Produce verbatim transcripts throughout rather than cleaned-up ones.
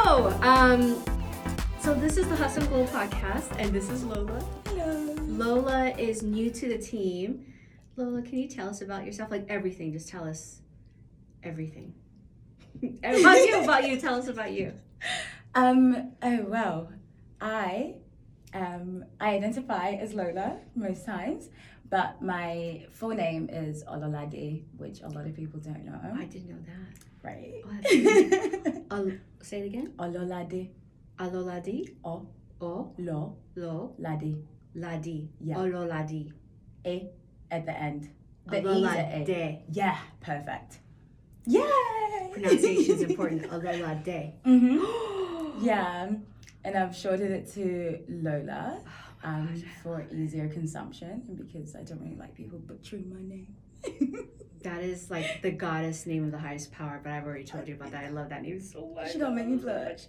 Hello. Um, so this is the Hustle and Glow podcast, and this is Lola. Hello. Lola is new to the team. Lola, can you tell us about yourself? Like everything. Just tell us everything. about you, about you. Tell us about you. Um, oh, well, I, um, I identify as Lola most times, but my full name is Ololade, which a lot of people don't know. I didn't know that. Right. Oh, Ol- say it again. Ololade. Aloladi. O. O. Lo. Lo. Ladi. Ladi. Yeah. Ololadi. A at the end. The E's at A. Ololade. Yeah, perfect. Yay! Pronunciation is important. Ololade. Mm-hmm. Yeah, and I've shortened it to Lola Oh um, gosh, for easier consumption, and because I don't really like people butchering my name. That is like the goddess name of the highest power, but I've already told you about that. I love that name so much. She don't make me blush.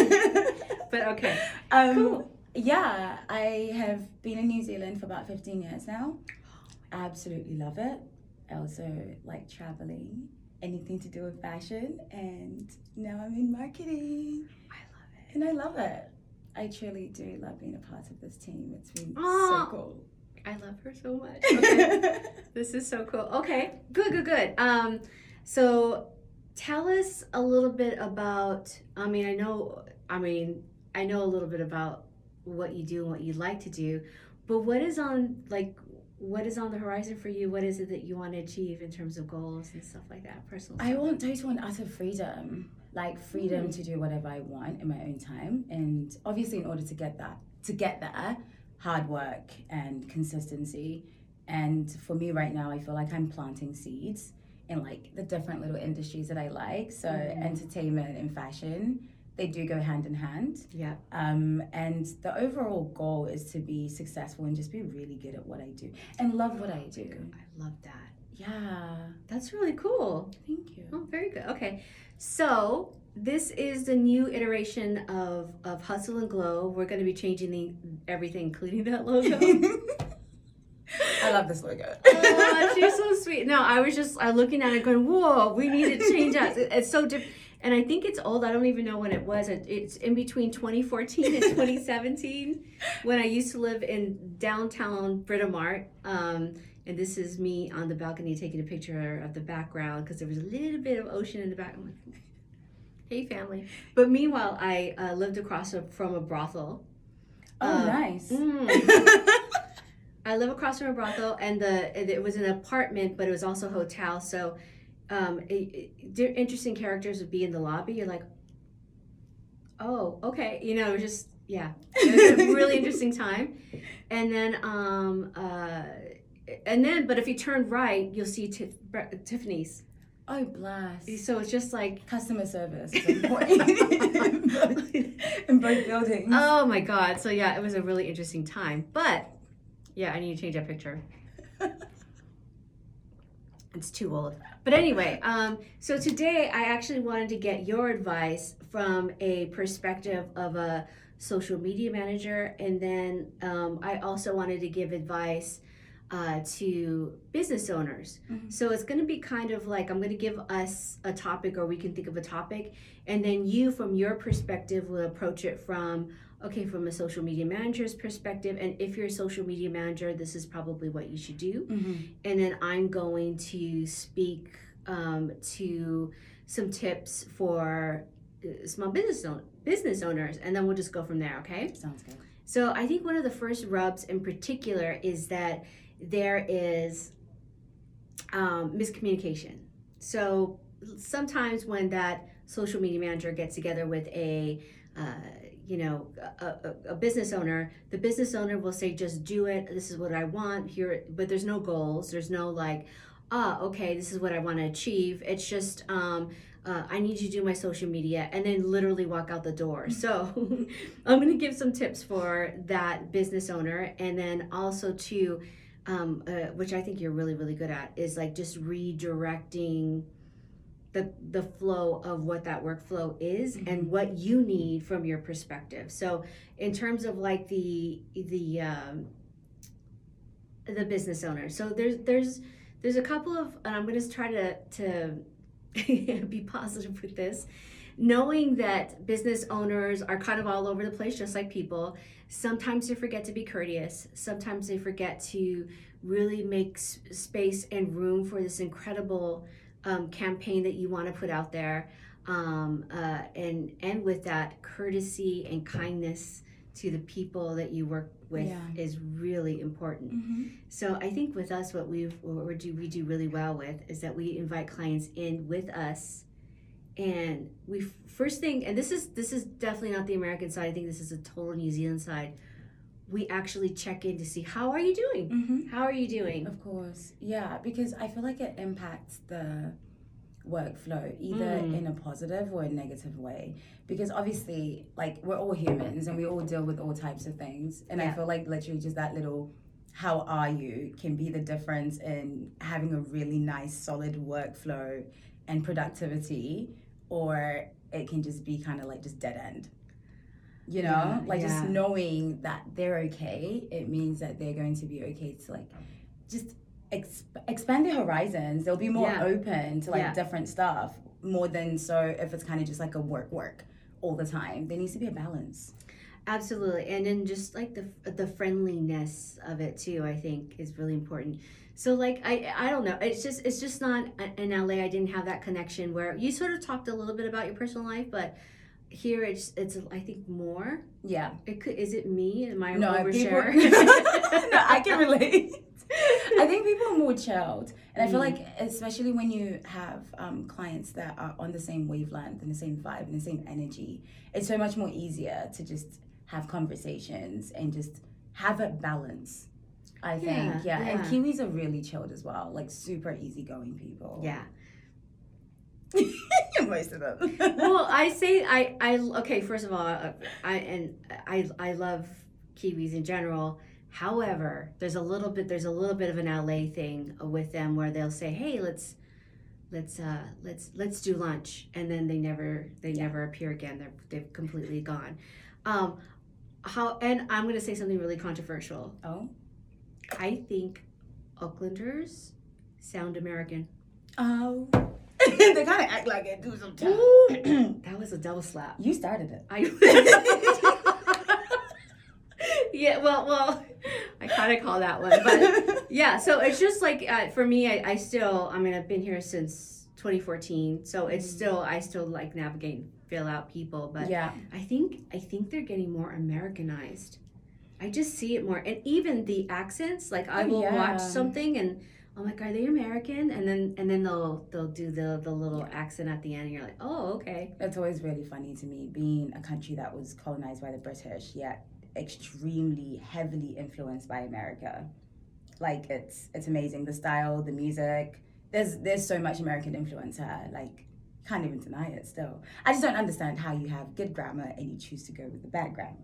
But okay. Um, Cool. Yeah, I have been in New Zealand for about fifteen years now. Absolutely love it. I also like traveling, anything to do with fashion, and now I'm in marketing. I love it. And I love it. I truly do love being a part of this team. It's been Aw. so cool. I love her so much. Okay. This is so cool. Okay, good, good, good. Um, so tell us a little bit about, I mean, I know, I mean, I know a little bit about what you do and what you like to do, but what is on, like, what is on the horizon for you? What is it that you want to achieve in terms of goals and stuff like that, personal I stuff? want total and utter freedom. Like freedom Mm. to do whatever I want in my own time. And obviously in order to get that, to get there, hard work and consistency. And for me right now, I feel like I'm planting seeds in like the different little industries that I like. So Mhm. entertainment and fashion, they do go hand in hand. Yeah. Um, and the overall goal is to be successful and just be really good at what I do and love what I do. I love that. Yeah, That's really cool. thank you. Oh, very good. Okay. So this is the new iteration of, of Hustle and Glow. We're going to be changing the everything, including that logo. I love this logo. Oh, she's so sweet. No, I was just I looking at it going, whoa, we need to change that. It- It's so different. And I think it's old. I don't even know when it was. It- It's in between twenty fourteen and twenty seventeen when I used to live in downtown Britomart. Um, and this is me on the balcony taking a picture of the background because there was a little bit of ocean in the back. I'm like, hey, family. But meanwhile, I uh, lived across a, from a brothel. Oh, Uh, nice. mm. I live across from a brothel, and the it was an apartment, but it was also a hotel. So, um, it, it, interesting characters would be in the lobby. You're like, oh, okay, you know, it was just yeah, it was a really interesting time. And then, um, uh, and then, but if you turn right, you'll see Tif- Tiffany's. Oh, bless. So it's just like Customer service is important in, both, in both buildings. oh my god. So yeah, it was a really interesting time. But yeah, I need to change that picture. It's too old. But anyway, um, so today I actually wanted to get your advice from a perspective of a social media manager, and then um, I also wanted to give advice uh, to business owners. Mhm. So it's going to be kind of like I'm going to give us a topic, or we can think of a topic, and then you, from your perspective, will approach it from okay, from a social media manager's perspective, and if you're a social media manager, this is probably what you should do. Mm-hmm. And then I'm going to speak um, to some tips for uh, small business own- business owners, and then we'll just go from there, okay? Sounds good. So I think one of the first rubs in particular is that there is um, miscommunication. So sometimes when that social media manager gets together with a uh, you know, a, a, a business owner, the business owner will say, just do it. This is what I want here. But there's no goals. There's no like, ah, okay, this is what I want to achieve. It's just, um, uh, I need you to do my social media and then literally walk out the door. So I'm going to give some tips for that business owner. And then also to, um, uh, which I think you're really, really good at, is like just redirecting the the flow of what that workflow is Mhm. and what you need from your perspective. So in terms of like the the um, the business owner, so there's there's there's a couple of, and I'm going to try to to be positive with this. knowing that business owners are kind of all over the place, just like people. Sometimes they forget to be courteous. Sometimes they forget to really make s- space and room for this incredible um, campaign that you want to put out there. Um, uh, and and with that, courtesy and kindness to the people that you work with Yeah. is really important. Mm-hmm. So I think with us, what we what we do we do really well with is that we invite clients in with us, and we first thing, and this is this is definitely not the American side. I think this is a total New Zealand side. We actually check in to see how are you doing. Mm-hmm. How are you doing? Of course, yeah, because I feel like it impacts the workflow either Mm. in a positive or a negative way, because obviously like we're all humans and we all deal with all types of things, and I Yeah. feel like literally just that little how are you can be the difference in having a really nice solid workflow and productivity, or it can just be kind of like just dead end, you know. Yeah, like just yeah. knowing that they're okay, it means that they're going to be okay to like just exp- expand their horizons. They'll be more Yeah. open to like Yeah. different stuff more than so if it's kind of just like a work work all the time. There needs to be a balance. Absolutely, and then just like the the friendliness of it too, I think is really important. So like I I don't know, it's just it's just not in L A. I didn't have that connection where you sort of talked a little bit about your personal life, but here it's it's I think more. Yeah. It could is it me? Am I No, people, overshare? no, I can relate. I think people are more chilled, and I feel Mm. like especially when you have um, clients that are on the same wavelength and the same vibe and the same energy, it's so much more easier to just have conversations and just have a balance. I think, Yeah, yeah, and yeah. Kiwis are really chilled as well, like super easygoing people. Yeah. Most of them. Well, I say I I okay. First of all, uh, I and I I love Kiwis in general. However, there's a little bit there's a little bit of an L A thing with them where they'll say, "Hey, let's let's uh let's let's do lunch," and then they never they Yeah. never appear again. They're they've completely gone. Um, how and I'm gonna say something really controversial. Oh. I think Oaklanders sound American. Oh. They kind of act like it do sometimes. That was a double slap. You started it. I yeah, well, well, I kind of call that one, but yeah. So it's just like uh, for me, I, I still, I mean, I've been here since twenty fourteen, so it's Mm. still, I still like navigate, and fill out people, but Yeah. I think, I think they're getting more Americanized. I just see it more, and even the accents. Like I Oh, will yeah. watch something, and I'm like, are they American? And then, and then they'll, they'll do the the little accent at the end, and you're like, oh, okay. It's always really funny to me being a country that was colonized by the British, yet extremely heavily influenced by America. Like it's it's amazing. The style, the music. There's there's so much American influence here. Like can't even deny it still. I just don't understand how you have good grammar and you choose to go with the bad grammar.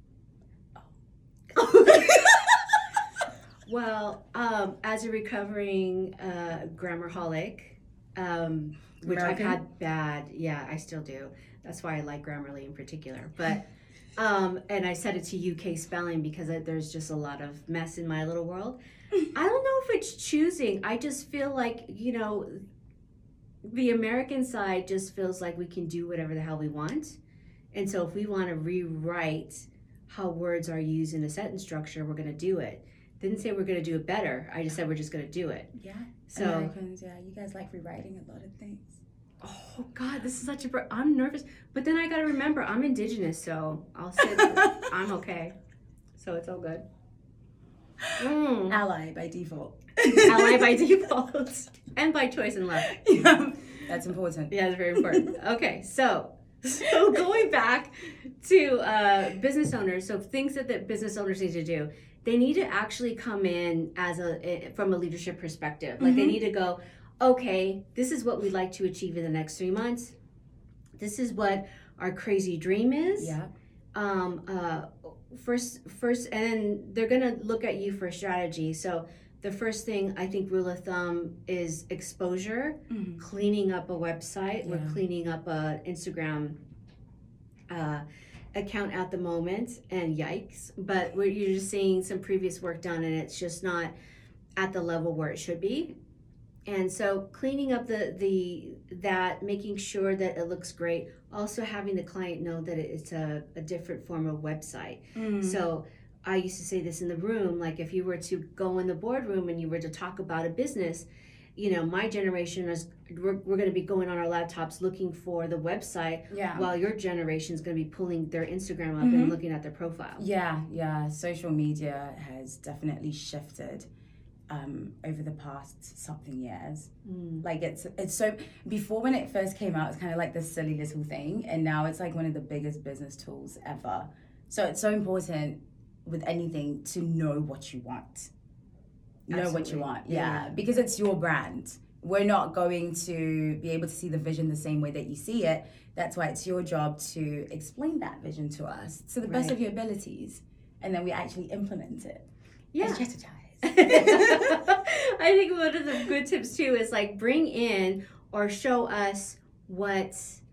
Well, um, as a recovering uh, grammarholic, um, which American? I've had bad, yeah, I still do. That's why I like Grammarly in particular. But um, and I set it to U K spelling because I, there's just a lot of mess in my little world. I don't know if it's choosing. I just feel like, you know, the American side just feels like we can do whatever the hell we want. And so if we want to rewrite how words are used in a sentence structure, we're going to do it. Didn't say we're going to do it better. I just said we're just going to do it. Yeah. So, Americans, yeah, you guys like rewriting a lot of things. oh God, this is such a. Br- I'm nervous, but then I got to remember I'm indigenous, so I'll say I'm okay. So it's all good. Mm. Ally by default. Ally by default and by choice and love. Yeah, that's important. Yeah, it's very important. Okay, so so going back to uh, business owners, so things that the business owners need to do, they need to actually come in as a from a leadership perspective. Like they Mhm. need to go, okay, this is what we'd like to achieve in the next three months. This is what our crazy dream is. Yeah. Um, uh, first, first, and then they're gonna look at you for a strategy. So the first thing I think rule of thumb is exposure. Mm-hmm. Cleaning up a website. We're Yeah. cleaning up a Instagram uh, account at the moment, and yikes! But we're you're just seeing some previous work done, and it's just not at the level where it should be. And so cleaning up the the that, making sure that it looks great, also having the client know that it's a, a different form of website. Mm. So I used to say this in the room, like if you were to go in the boardroom and you were to talk about a business, you know, my generation is we're, we're going to be going on our laptops looking for the website, Yeah. while your generation is going to be pulling their Instagram up Mhm. and looking at their profile. Yeah, yeah. Social media has definitely shifted um, over the past something years. Mm. Like it's it's so before when it first came out, it's kind of like this silly little thing, and now it's like one of the biggest business tools ever. So it's so important with anything to know what you want. Know what Absolutely. you want, Yeah. yeah, because it's your brand. We're not going to be able to see the vision the same way that you see it. That's why it's your job to explain that vision to us to the best Right. of your abilities, and then we actually implement it. Yeah. And strategize. I think one of the good tips too is like bring in or show us what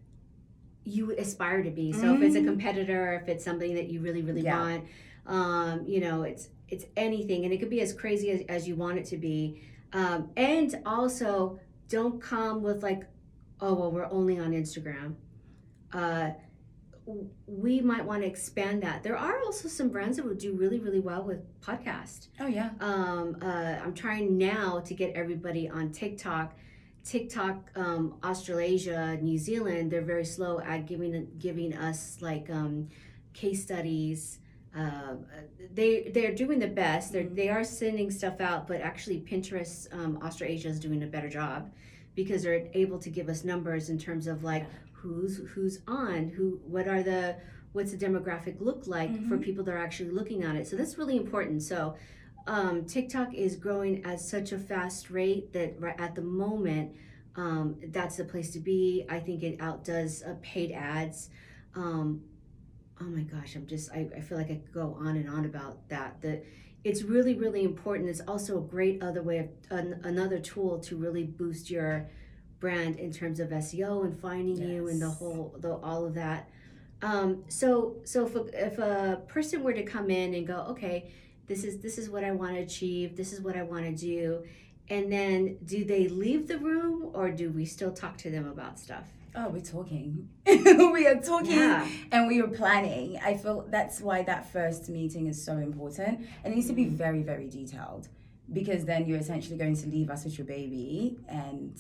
you aspire to be. So if it's a Mhm. competitor, if it's something that you really, really Yeah. want, um, you know, it's it's anything, and it could be as crazy as, as you want it to be. Um, and also, don't come with like, oh well, we're only on Instagram. Uh, w- we might want to expand that. There are also some brands that would do really, really well with podcast. Oh yeah. Um, uh, I'm trying now to get everybody on TikTok. TikTok, um, Australasia, New Zealand, they're very slow at giving giving us like um, case studies. Uh, they they're doing the best. They're, Mhm. They are sending stuff out, but actually Pinterest um, Australasia is doing a better job because they're able to give us numbers in terms of like Yeah. who's who's on, who what are the what's the demographic look like for Mhm. people that are actually looking at it. So that's really important. So um, TikTok is growing at such a fast rate that right at the moment, um, that's the place to be. I think it outdoes uh, paid ads. Um, oh my gosh, I'm just, I, I feel like I could go on and on about that. That it's really, really important. It's also a great other way of, an, another tool to really boost your brand in terms of S E O and finding you and the Yes. whole, the, all of that. Um, so, so if a, if a person were to come in and go, okay, this is this is what I want to achieve, this is what I want to do, and then do they leave the room or do we still talk to them about stuff? Oh, we're talking. We are talking Yeah. and we are planning. I feel that's why that first meeting is so important. It needs to be very, very detailed, because then you're essentially going to leave us with your baby, and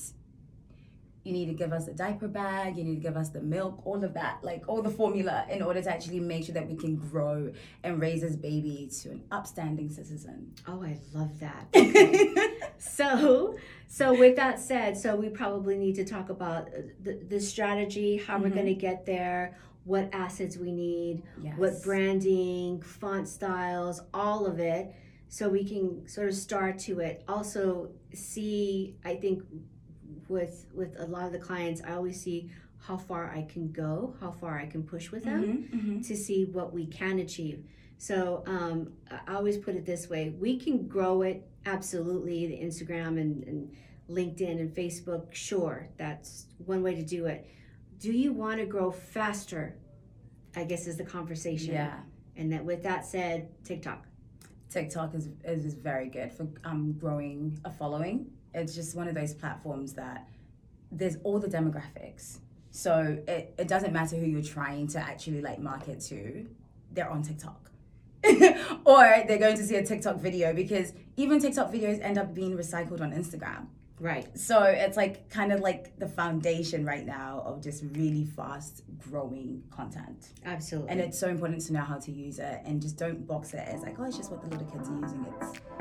you need to give us the diaper bag, you need to give us the milk, all of that, like all the formula, in order to actually make sure that we can grow and raise this baby to an upstanding citizen. Oh, I love that. Okay. so, so with that said, so we probably need to talk about uh, the, the strategy, how we're Mhm. going to get there, what assets we need, Yes. what branding, font styles, all of it, so we can sort of start to it. Also, see, I think with with a lot of the clients, I always see how far I can go, how far I can push with them Mhm, mhm. to see what we can achieve. So um, I always put it this way: we can grow it absolutely. The Instagram and, and LinkedIn and Facebook, sure, that's one way to do it. Do you want to grow faster? I guess is the conversation. Yeah. And that with that said, TikTok. TikTok is, is is very good for um growing a following. It's just one of those platforms that there's all the demographics. So it, it doesn't matter who you're trying to actually like market to, they're on TikTok. Or they're going to see a TikTok video, because even TikTok videos end up being recycled on Instagram. Right. So it's like kind of like the foundation right now of just really fast growing content. Absolutely. And it's so important to know how to use it, and just don't box it as like, oh, it's just what the little kids are using. It's